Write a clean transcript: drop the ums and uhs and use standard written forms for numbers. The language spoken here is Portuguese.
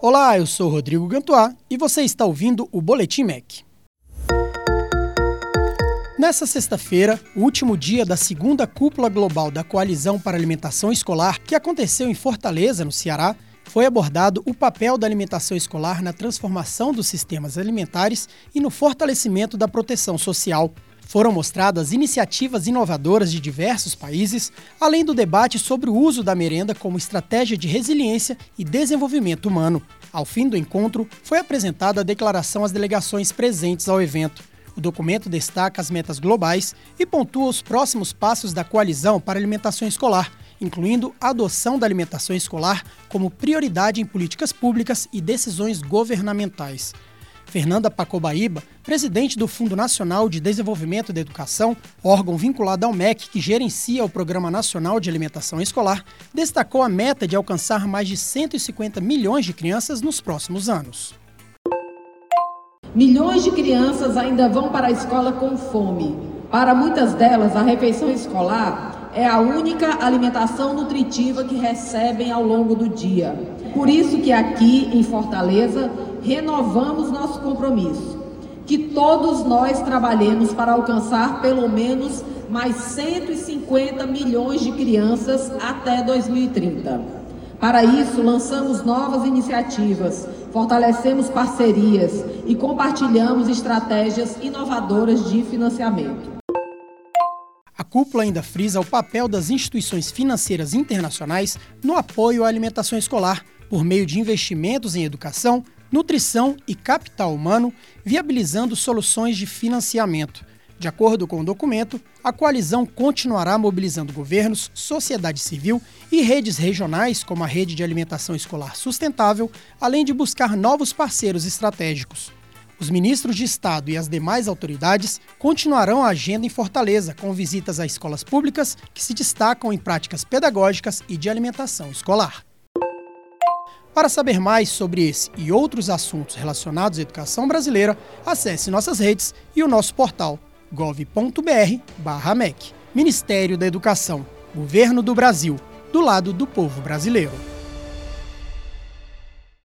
Olá, eu sou Rodrigo Gantuá e você está ouvindo o Boletim MEC. Nessa sexta-feira, o último dia da segunda cúpula global da Coalizão para a Alimentação Escolar, que aconteceu em Fortaleza, no Ceará, foi abordado o papel da alimentação escolar na transformação dos sistemas alimentares e no fortalecimento da proteção social. Foram mostradas iniciativas inovadoras de diversos países, além do debate sobre o uso da merenda como estratégia de resiliência e desenvolvimento humano. Ao fim do encontro, foi apresentada a declaração às delegações presentes ao evento. O documento destaca as metas globais e pontua os próximos passos da Coalizão para a Alimentação Escolar, incluindo a adoção da alimentação escolar como prioridade em políticas públicas e decisões governamentais. Fernanda Pacobaíba, presidente do Fundo Nacional de Desenvolvimento da Educação, órgão vinculado ao MEC que gerencia o Programa Nacional de Alimentação Escolar, destacou a meta de alcançar mais de 150 milhões de crianças nos próximos anos. Milhões de crianças ainda vão para a escola com fome. Para muitas delas, a refeição escolar é a única alimentação nutritiva que recebem ao longo do dia. Por isso que aqui em Fortaleza, renovamos nosso compromisso, que todos nós trabalhemos para alcançar pelo menos mais 150 milhões de crianças até 2030. Para isso, lançamos novas iniciativas, fortalecemos parcerias e compartilhamos estratégias inovadoras de financiamento. A cúpula ainda frisa o papel das instituições financeiras internacionais no apoio à alimentação escolar, por meio de investimentos em educação, nutrição e capital humano, viabilizando soluções de financiamento. De acordo com o documento, a coalizão continuará mobilizando governos, sociedade civil e redes regionais, como a Rede de Alimentação Escolar Sustentável, além de buscar novos parceiros estratégicos. Os ministros de Estado e as demais autoridades continuarão a agenda em Fortaleza, com visitas a escolas públicas que se destacam em práticas pedagógicas e de alimentação escolar. Para saber mais sobre esse e outros assuntos relacionados à educação brasileira, acesse nossas redes e o nosso portal gov.br/MEC. Ministério da Educação, Governo do Brasil, do lado do povo brasileiro.